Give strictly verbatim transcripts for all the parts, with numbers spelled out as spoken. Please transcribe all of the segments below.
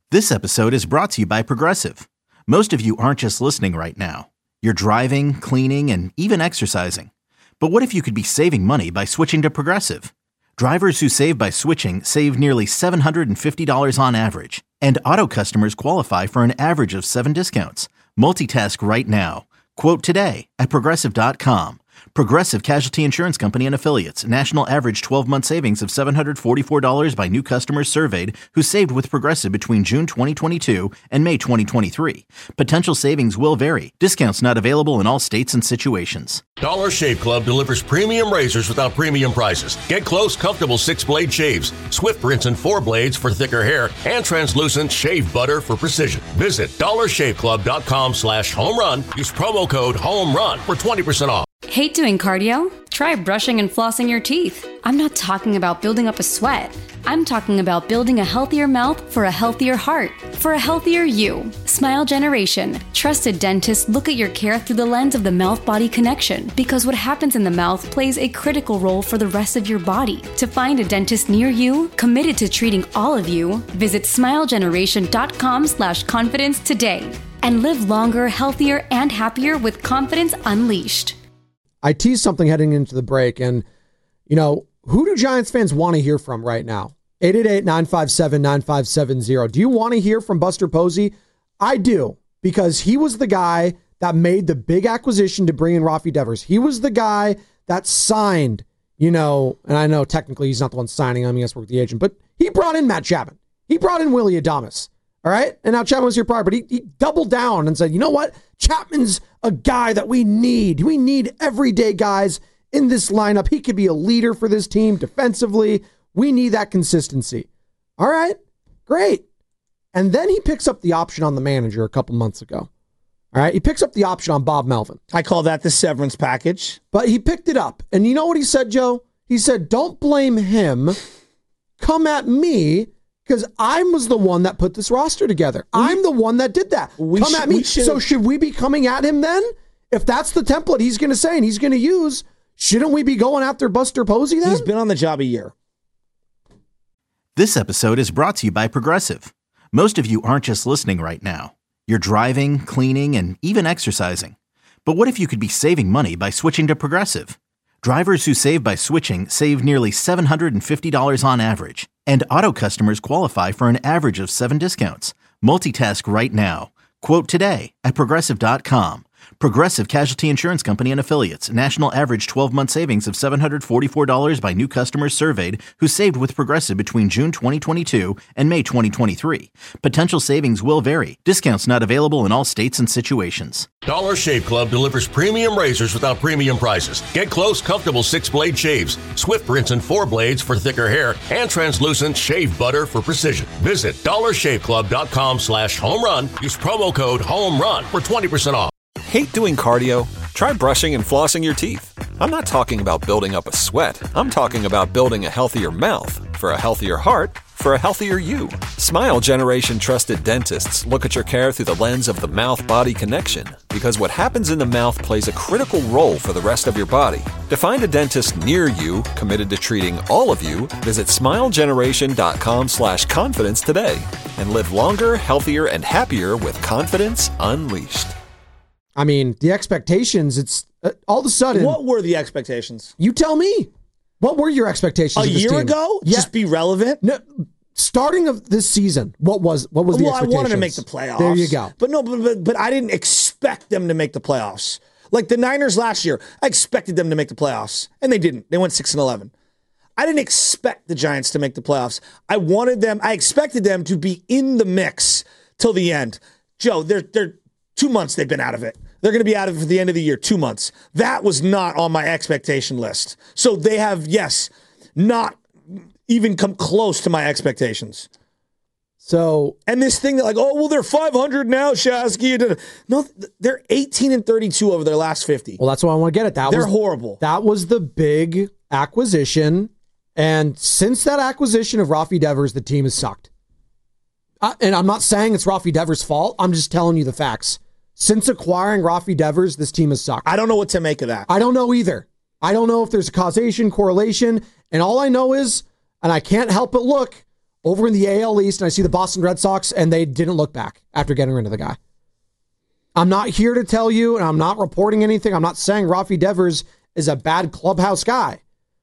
This episode is brought to you by Progressive. Most of you aren't just listening right now. You're driving, cleaning, and even exercising. But what if you could be saving money by switching to Progressive? Drivers who save by switching save nearly seven hundred fifty dollars on average. And auto customers qualify for an average of seven discounts. Multitask right now. Quote today at Progressive dot com. Progressive Casualty Insurance Company and Affiliates. National average twelve-month savings of seven hundred forty-four dollars by new customers surveyed who saved with Progressive between June twenty twenty-two and May twenty twenty-three. Potential savings will vary. Discounts not available in all states and situations. Dollar Shave Club delivers premium razors without premium prices. Get close, comfortable six-blade shaves, swift rinse and four blades for thicker hair, and translucent shave butter for precision. Visit dollar shave club dot com slash home run. Use promo code HOMERUN for twenty percent off. Hate doing cardio? Try brushing and flossing your teeth. I'm not talking about building up a sweat. I'm talking about building a healthier mouth for a healthier heart, for a healthier you. Smile Generation. Trusted dentists look at your care through the lens of the mouth-body connection, because what happens in the mouth plays a critical role for the rest of your body. To find a dentist near you, committed to treating all of you, visit smile generation dot com slash confidence today. And live longer, healthier, and happier with confidence unleashed. I teased something heading into the break, and, you know, who do Giants fans want to hear from right now? eight eight eight, nine five seven, nine five seven zero. Do you want to hear from Buster Posey? I do, because he was the guy that made the big acquisition to bring in Rafi Devers. He was the guy that signed, you know, and I know technically he's not the one signing him, he has to work with the agent, but he brought in Matt Chapman. He brought in Willie Adames. All right? And now Chapman was here prior, but he, he doubled down and said, you know what? Chapman's a guy that we need. We need everyday guys in this lineup. He could be a leader for this team defensively. We need that consistency. All right, great. And then he picks up the option on the manager a couple months ago. All right, he picks up the option on Bob Melvin. I call that the severance package. But he picked it up. And you know what he said, Joe? He said, don't blame him. Come at me. Because I was the one that put this roster together. We, I'm the one that did that. Come sh- at me. So should we be coming at him then? If that's the template he's going to say and he's going to use, shouldn't we be going after Buster Posey then? He's been on the job a year. This episode is brought to you by Progressive. Most of you aren't just listening right now. You're driving, cleaning, and even exercising. But what if you could be saving money by switching to Progressive? Drivers who save by switching save nearly seven hundred fifty dollars on average. And auto customers qualify for an average of seven discounts. Multitask right now. Quote today at Progressive dot com. Progressive Casualty Insurance Company and Affiliates. National average twelve-month savings of seven hundred forty-four dollars by new customers surveyed who saved with Progressive between June twenty twenty-two and May twenty twenty-three. Potential savings will vary. Discounts not available in all states and situations. Dollar Shave Club delivers premium razors without premium prices. Get close, comfortable six-blade shaves, swift rinse and four blades for thicker hair, and translucent shave butter for precision. Visit dollar shave club dot com slash home run. Use promo code HOMERUN for twenty percent off. Hate doing cardio? Try brushing and flossing your teeth. I'm not talking about building up a sweat. I'm talking about building a healthier mouth for a healthier heart, for a healthier you. Smile Generation trusted dentists look at your care through the lens of the mouth-body connection, because what happens in the mouth plays a critical role for the rest of your body. To find a dentist near you, committed to treating all of you, visit smile generation dot com slash confidence today and live longer, healthier, and happier with confidence unleashed. I mean, the expectations, it's uh, all of a sudden. What were the expectations? You tell me. What were your expectations? A of this year team? ago? Yeah. Just be relevant? No, starting of this season, what was what was the well, expectations? I wanted to make the playoffs. There you go. But no, but, but, but I didn't expect them to make the playoffs. Like the Niners last year, I expected them to make the playoffs, and they didn't. They went six and eleven. I didn't expect the Giants to make the playoffs. I wanted them, I expected them to be in the mix till the end. Joe, they're they're two months they've been out of it. They're going to be out of it for the end of the year, two months. That was not on my expectation list. So they have, yes, not even come close to my expectations. So, and this thing that like, oh, well, they're five hundred now, Shasky. No, they're eighteen and thirty-two over their last fifty. Well, that's what I want to get at. That they're was, horrible. That was the big acquisition. And since that acquisition of Rafi Devers, the team has sucked. Uh, and I'm not saying it's Rafi Devers' fault. I'm just telling you the facts. Since acquiring Rafi Devers, this team has sucked. I don't know what to make of that. I don't know either. I don't know if there's a causation, correlation, and all I know is, and I can't help but look, over in the A L East and I see the Boston Red Sox and they didn't look back after getting rid of the guy. I'm not here to tell you, and I'm not reporting anything. I'm not saying Rafi Devers is a bad clubhouse guy.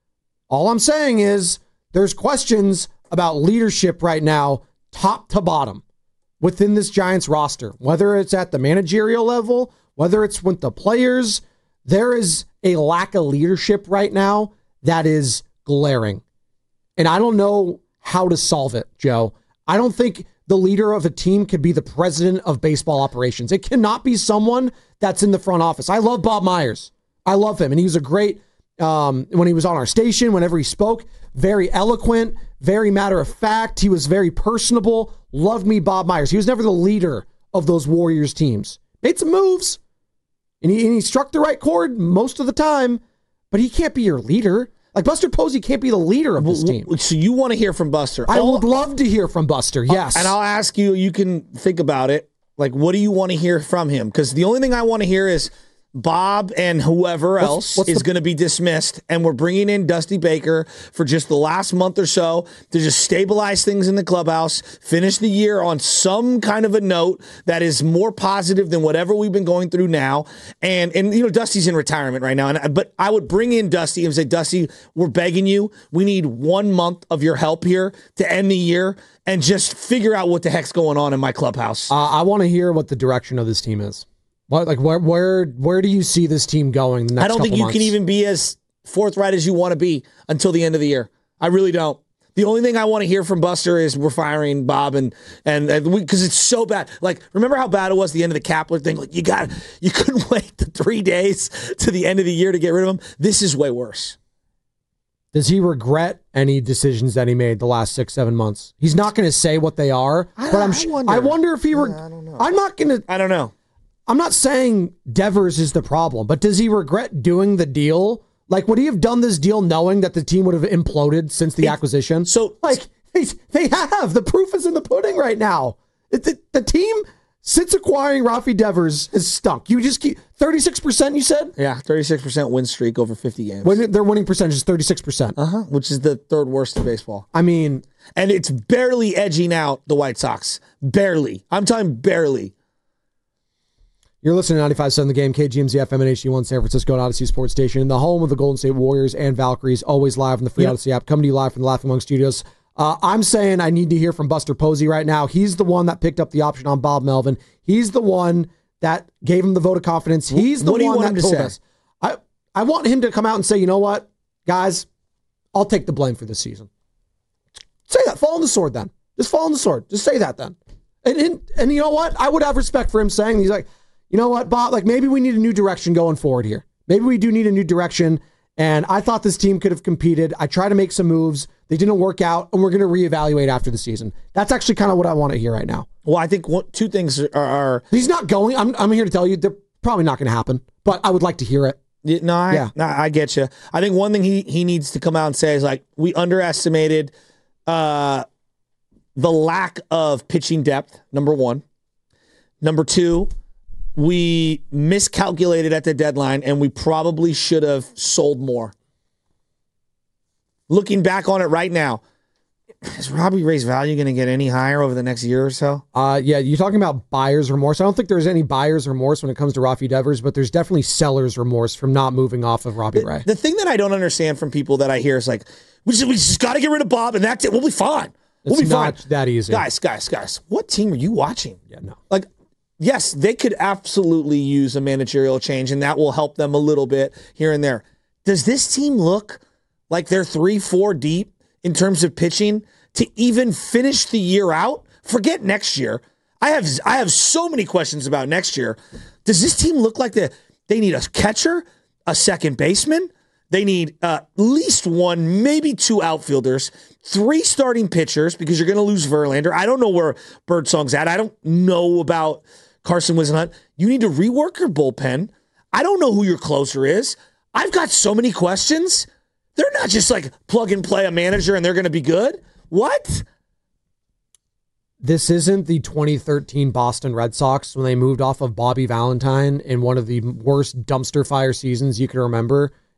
All I'm saying is there's questions about leadership right now, top to bottom, within this Giants roster. Whether it's at the managerial level, whether it's with the players, there is a lack of leadership right now that is glaring. And I don't know how to solve it, Joe. I don't think the leader of a team could be the president of baseball operations. It cannot be someone that's in the front office. I love Bob Myers. I love him. And he was a great, um, when he was on our station, whenever he spoke, very eloquent, very matter of fact. He was very personable. Loved me, Bob Myers. He was never the leader of those Warriors teams. Made some moves. And he, and he struck the right chord most of the time, but he can't be your leader. Like, Buster Posey can't be the leader of this team. So you want to hear from Buster? I All, would love to hear from Buster, yes. And I'll ask you, you can think about it. Like, what do you want to hear from him? Because the only thing I want to hear is Bob and whoever else what's, what's is the- going to be dismissed, and we're bringing in Dusty Baker for just the last month or so to just stabilize things in the clubhouse, finish the year on some kind of a note that is more positive than whatever we've been going through now. And, and you know, Dusty's in retirement right now, and but I would bring in Dusty and say, Dusty, we're begging you. We need one month of your help here to end the year and just figure out what the heck's going on in my clubhouse. Uh, I want to hear what the direction of this team is. What, like where where where do you see this team going the next I don't couple think you months? can even be as forthright as you want to be until the end of the year. I really don't. The only thing I want to hear from Buster is we're firing Bob and and because it's so bad. Like, remember how bad it was at the end of the Kapler thing? Like, you got you couldn't wait the three days to the end of the year to get rid of him. This is way worse. Does he regret any decisions that he made the last six, seven months? He's not going to say what they are, I- but I'm. I sh- wonder. I wonder if he. Reg- I don't know. I'm not going to. I don't know. I'm not saying Devers is the problem, but does he regret doing the deal? Like, would he have done this deal knowing that the team would have imploded since the It- acquisition? so- like, they, they have. The proof is in the pudding right now. It, the, the team, since acquiring Rafi Devers, has stunk. You just keep thirty-six percent, you said? Yeah, thirty-six percent win streak over fifty games. When their winning percentage is thirty-six percent. Uh-huh, which is the third worst in baseball. I mean, And it's barely edging out the White Sox. Barely. I'm talking barely. you're listening to ninety-five point seven The Game, K G M Z F M and H D one San Francisco and Odyssey Sports Station, the home of the Golden State Warriors and Valkyries, always live on the free Yep. Odyssey app, coming to you live from the Laughing Monk Studios. Uh, I'm saying I need to hear from Buster Posey right now. He's the one that picked up the option on Bob Melvin. He's the one that gave him the vote of confidence. He's the What do you one want that him to told say? us. I, I want him to come out and say, you know what, guys, I'll take the blame for this season. Say that. Fall on the sword then. Just fall on the sword. Just say that then. And, and and you know what? I would have respect for him saying, he's like, you know what, Bob, like maybe we need a new direction going forward here. Maybe we do need a new direction. And I thought this team could have competed. I tried to make some moves. They didn't work out, and we're going to reevaluate after the season. That's actually kind of what I want to hear right now. Well, I think one, two things are, are He's not going. I'm, I'm here to tell you they're probably not going to happen, but I would like to hear it. Yeah, No, I, Yeah. no, I get you. I think one thing he, he needs to come out and say is like, we underestimated uh, the lack of pitching depth, number one. Number two, we miscalculated at the deadline and we probably should have sold more. Looking back on it right now, is Robbie Ray's value going to get any higher over the next year or so? Uh, yeah, you're talking about buyer's remorse. I don't think there's any buyer's remorse when it comes to Rafi Devers, but there's definitely seller's remorse from not moving off of Robbie Ray. The thing that I don't understand from people that I hear is like, we just, we just got to get rid of Bob and that's it. We'll be fine. We'll It's be not fine. that easy. Guys, guys, guys, what team are you watching? Yeah, no. Like, yes, they could absolutely use a managerial change, and that will help them a little bit here and there. Does this team look like they're three, four deep in terms of pitching to even finish the year out? Forget next year. I have I have so many questions about next year. Does this team look like they they need a catcher, a second baseman? They need uh, at least one, maybe two outfielders, three starting pitchers because you're going to lose Verlander. I don't know where Birdsong's at. I don't know about Carson Whisenhunt. You need to rework your bullpen. I don't know who your closer is. I've got so many questions. They're not just like plug and play a manager and they're going to be good. What? This isn't the twenty thirteen Boston Red Sox when they moved off of Bobby Valentine in one of the worst dumpster fire seasons you can remember.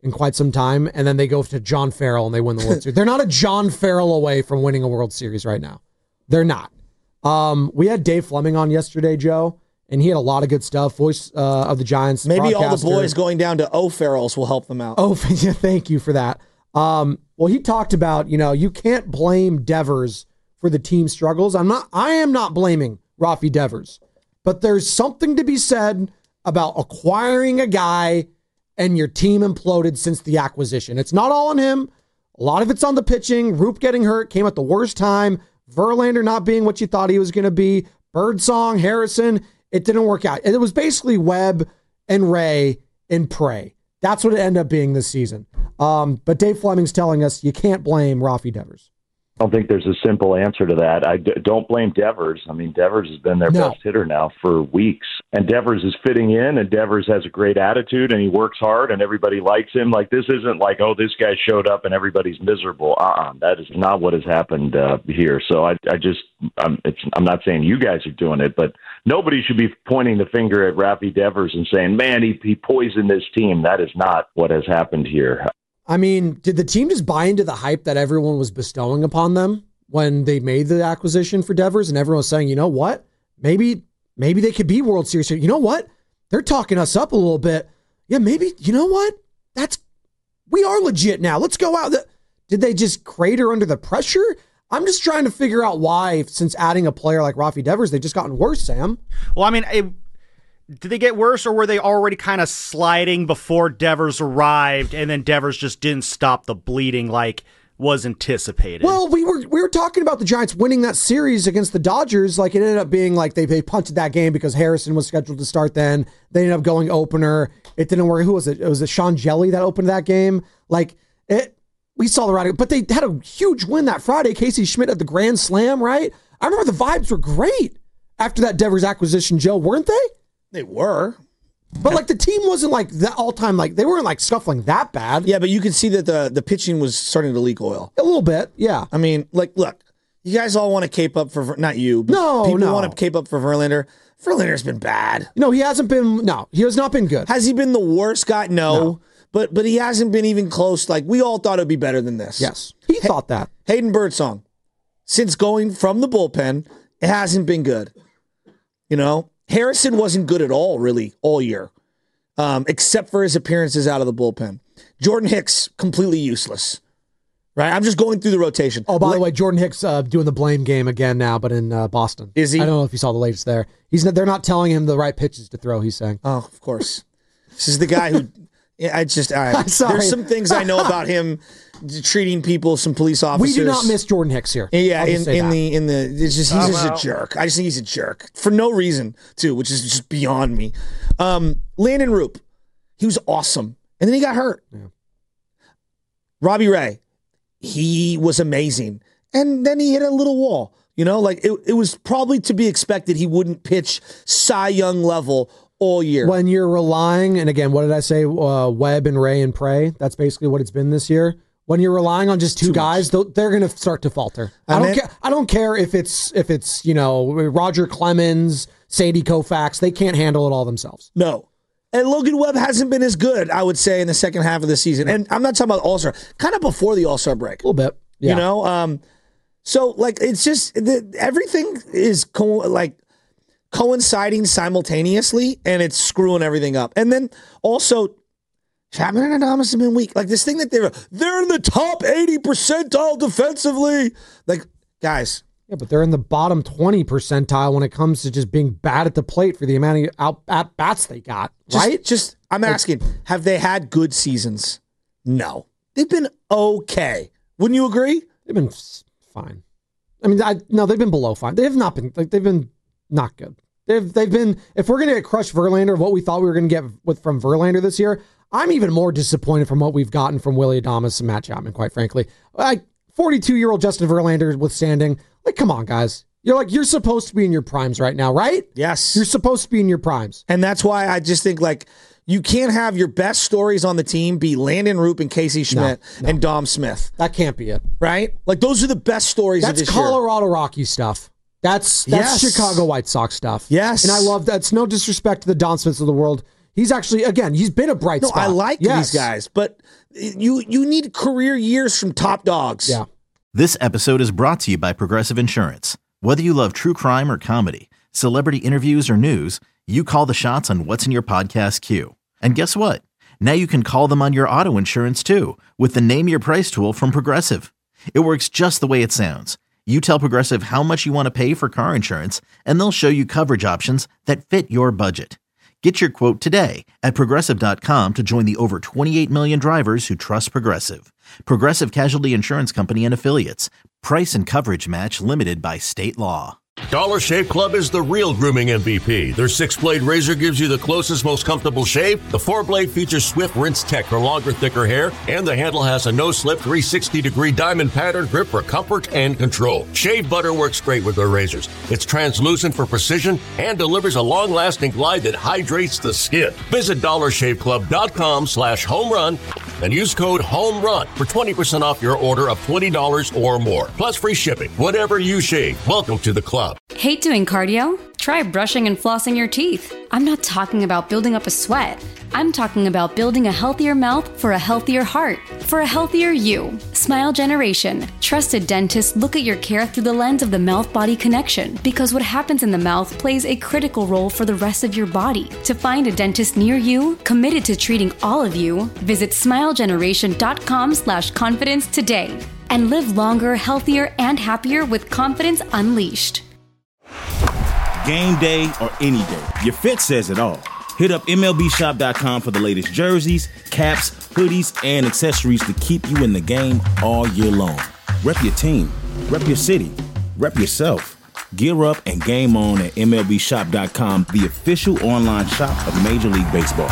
in quite some time, and then they go to John Farrell and they win the World Series. They're not a John Farrell away from winning a World Series right now. They're not. Um, we had Dave Fleming on yesterday, Joe, and he had a lot of good stuff. Voice uh, of the Giants. Maybe all the boys going down to O'Farrell's will help them out. Oh, yeah, thank you for that. Um, well, he talked about, you know, you can't blame Devers for the team struggles. I'm not. I am not blaming Rafi Devers, but there's something to be said about acquiring a guy and your team imploded since the acquisition. It's not all on him. A lot of it's on the pitching. Roop getting hurt came at the worst time. Verlander not being what you thought he was going to be. Birdsong, Harrison, it didn't work out. It was basically Webb and Ray and Prey. That's what it ended up being this season. Um, but Dave Fleming's telling us you can't blame Rafi Devers. I don't think there's a simple answer to that. I d- don't blame Devers. I mean, Devers has been their No. best hitter now for weeks. And Devers is fitting in, and Devers has a great attitude, and he works hard, and everybody likes him. Like, this isn't like, oh, this guy showed up and everybody's miserable. Uh-uh. That is not what has happened uh, here. So I, I just, I'm, it's, I'm not saying you guys are doing it, but nobody should be pointing the finger at Rafi Devers and saying, man, he, he poisoned this team. That is not what has happened here. I mean, did the team just buy into the hype that everyone was bestowing upon them when they made the acquisition for Devers, and everyone was saying, you know what, maybe maybe they could be World Series here. You know what, they're talking us up a little bit. Yeah, maybe, you know what, that's we are legit now. Let's go out. Did they just crater under the pressure? I'm just trying to figure out why, since adding a player like Rafi Devers, they've just gotten worse, Sam. Well, I mean, it, did they get worse, or were they already kind of sliding before Devers arrived, and then Devers just didn't stop the bleeding like was anticipated? Well, we were we were talking about the Giants winning that series against the Dodgers. Like, it ended up being like they, they punted that game because Harrison was scheduled to start then. They ended up going opener. It didn't work. Who was it? It was it Sean Jelly that opened that game. Like, it, we saw the writing, but they had a huge win that Friday. Casey Schmidt at the Grand Slam, right? I remember the vibes were great after that Devers acquisition, Joe, weren't they? They were. But, like, the team wasn't, like, that all-time, like, they weren't, like, scuffling that bad. Yeah, but you could see that the, the pitching was starting to leak oil. A little bit, yeah. I mean, like, look, you guys all want to cape up for, not you, but No, people no. want to cape up for Verlander. Verlander's been bad. No, he hasn't been, no, he has not been good. Has he been the worst guy? No. No. But but he hasn't been even close. Like, we all thought it would be better than this. Yes, he Ha- thought that. Hayden Birdsong, since going from the bullpen, it hasn't been good. You know, Harrison wasn't good at all, really, all year, um, except for his appearances out of the bullpen. Jordan Hicks, completely useless. Right? I'm just going through the rotation. Oh, by Like- the way, Jordan Hicks uh, doing the blame game again now, but in uh, Boston. Is he? I don't know if you saw the latest there. He's not, they're not telling him the right pitches to throw, he's saying. Oh, of course. This is the guy who. Yeah, I just. I, I'm sorry. There's some things I know about him treating people, some police officers. We do not miss Jordan Hicks here. Yeah, I'll in, just say in that. the in the it's just he's Oh, just wow. a jerk. I just think he's a jerk for no reason too, which is just beyond me. Um, Landon Roop, he was awesome, and then he got hurt. Yeah. Robbie Ray, he was amazing, and then he hit a little wall. You know, like it, it was probably to be expected he wouldn't pitch Cy Young level all year. When you're relying, and again, what did I say? Uh, Webb and Ray and Prey. That's basically what it's been this year. When you're relying on just two Too guys, they'll- they're going to start to falter. I And don't then- care. I don't care if it's if it's you know Roger Clemens, Sadie Koufax. They can't handle it all themselves. No. And Logan Webb hasn't been as good, I would say, in the second half of the season. And I'm not talking about All-Star, kind of before the All-Star break. A little bit, yeah. You know? Um, so, like, it's just, the, everything is co- like coinciding simultaneously, and it's screwing everything up. And then also, Chapman and Adames have been weak. Like, this thing that they're, they're in the top eighty percentile defensively. Like, guys, Yeah, but they're in the bottom twenty percentile when it comes to just being bad at the plate for the amount of out at bats they got, just, right? Just, I'm asking, have they had good seasons? No. They've been okay. Wouldn't you agree? They've been s- fine. I mean, I, no, they've been below fine. They have not been like they've been not good. They've they've been. If we're gonna get crushed Verlander, what we thought we were gonna get with from Verlander this year, I'm even more disappointed from what we've gotten from Willie Adames and Matt Chapman. Quite frankly, like forty-two year old Justin Verlander withstanding. Like, come on, guys. You're like you're supposed to be in your primes right now, right? Yes. You're supposed to be in your primes. And that's why I just think, like, you can't have your best stories on the team be Landon Roop and Casey Schmidt no. and Dom Smith, That can't be it. right? Like, those are the best stories of That's this Colorado Rocky stuff. That's that's Yes. Chicago White Sox stuff. Yes. And I love that. It's no disrespect to the Don Smiths of the world. He's actually, again, he's been a bright No, spot. I like Yes. these guys, but you you need career years from top dogs. Yeah. This episode is brought to you by Progressive Insurance. Whether you love true crime or comedy, celebrity interviews or news, you call the shots on what's in your podcast queue. And guess what? Now you can call them on your auto insurance too with the Name Your Price tool from Progressive. It works just the way it sounds. You tell Progressive how much you want to pay for car insurance, and they'll show you coverage options that fit your budget. Get your quote today at Progressive dot com to join the over twenty-eight million drivers who trust Progressive. Progressive Casualty Insurance Company and Affiliates. Price and coverage match limited by state law. Dollar Shave Club is the real grooming M V P. Their six-blade razor gives you the closest, most comfortable shave. The four-blade features swift rinse tech for longer, thicker hair. And the handle has a no-slip three sixty degree diamond pattern grip for comfort and control. Shave butter works great with their razors. It's translucent for precision and delivers a long-lasting glide that hydrates the skin. Visit dollar shave club dot com slash home run and use code HOMERUN for twenty percent off your order of twenty dollars or more. Plus free shipping. Whatever you shave, welcome to the club. Hate doing cardio? Try brushing and flossing your teeth. I'm not talking about building up a sweat. I'm talking about building a healthier mouth for a healthier heart, for a healthier you. Smile Generation. Trusted dentists look at your care through the lens of the mouth-body connection because what happens in the mouth plays a critical role for the rest of your body. To find a dentist near you, committed to treating all of you, visit smile generation dot com slash confidence today and live longer, healthier, and happier with confidence unleashed. Game day or any day, your fit says it all. Hit up M L B shop dot com for the latest jerseys, caps, hoodies, and accessories to keep you in the game all year long. Rep your team, rep your city, rep yourself. Gear up and game on at M L B shop dot com, the official online shop of Major League Baseball.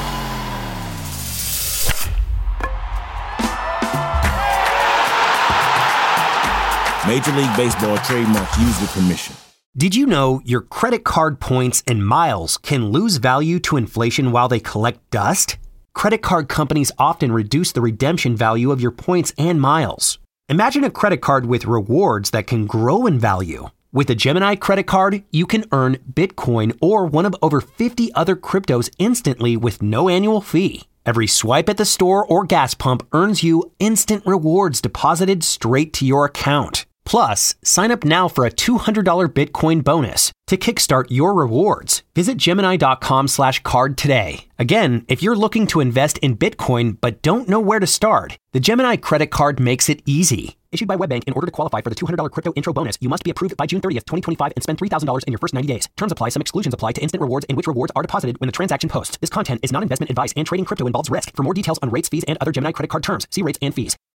Major League Baseball trademarks used with permission. Did you know your credit card points and miles can lose value to inflation while they collect dust? Credit card companies often reduce the redemption value of your points and miles. Imagine a credit card with rewards that can grow in value. With a Gemini credit card, you can earn Bitcoin or one of over fifty other cryptos instantly with no annual fee. Every swipe at the store or gas pump earns you instant rewards deposited straight to your account. Plus, sign up now for a two hundred dollars Bitcoin bonus. To kickstart your rewards, visit Gemini dot com slash card today. Again, if you're looking to invest in Bitcoin but don't know where to start, the Gemini credit card makes it easy. Issued by WebBank, in order to qualify for the two hundred dollars crypto intro bonus, you must be approved by June thirtieth, twenty twenty-five and spend three thousand dollars in your first ninety days. Terms apply. Some exclusions apply to instant rewards in which rewards are deposited when the transaction posts. This content is not investment advice and trading crypto involves risk. For more details on rates, fees, and other Gemini credit card terms, see rates and fees.